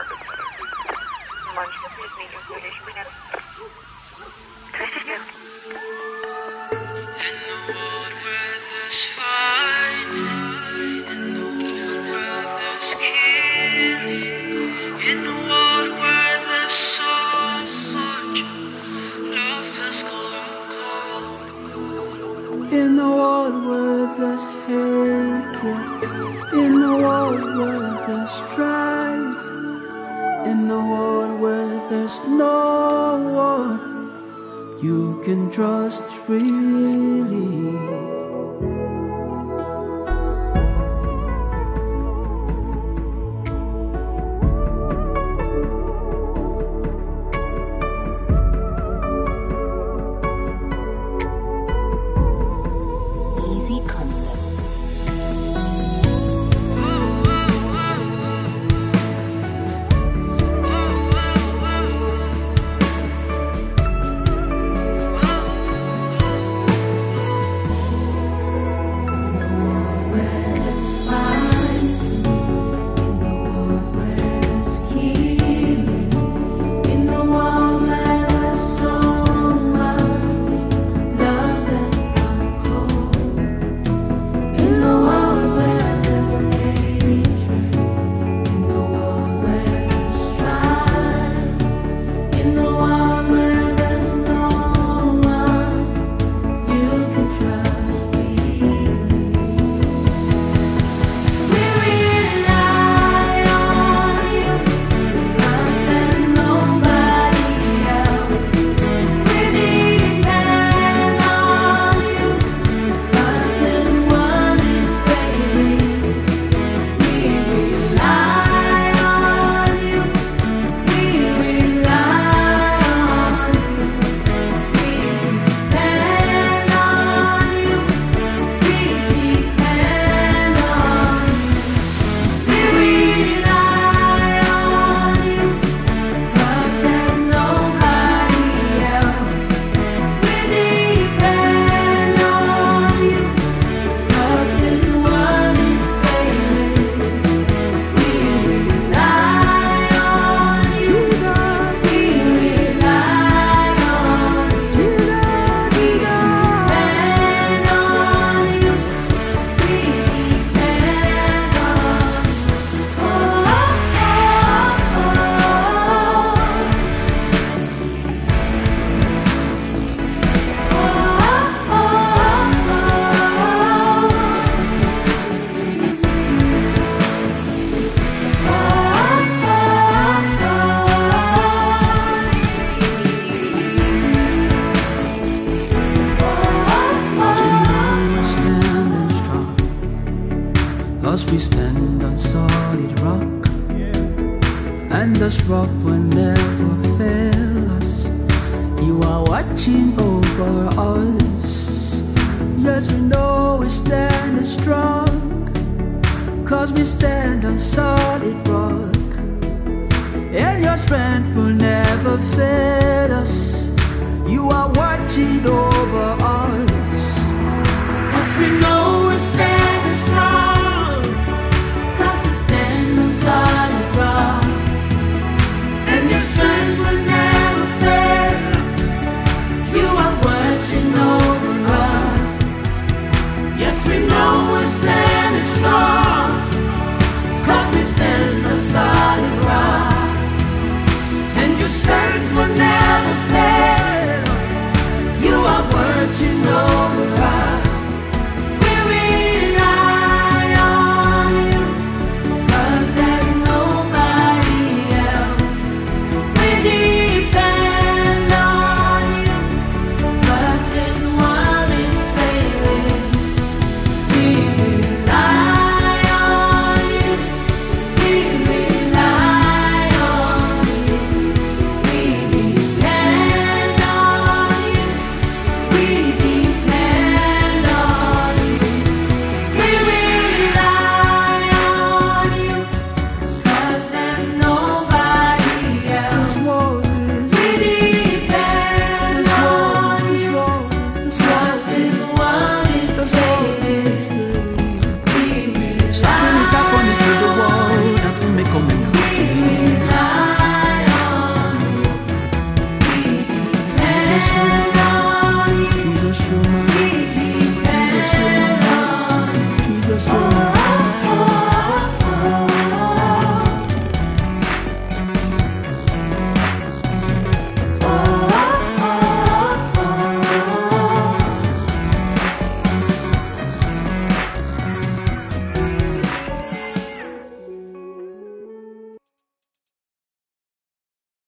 Manchmal will ich nicht und will ich bringen. Richtig ist. In the world where there's fighting, in the world where there's killing, in the world where there's so much love that's gone cold. In the world where there's hatred, in the world where there's strife, in the world where there's no one you can trust really. Easy Concepts. We stand on solid rock, and this rock will never fail us. You are watching over us. Yes, we know we stand strong, 'cause we stand on solid rock, and your strength will never fail us. You are watching over us, 'cause we know we stand strong.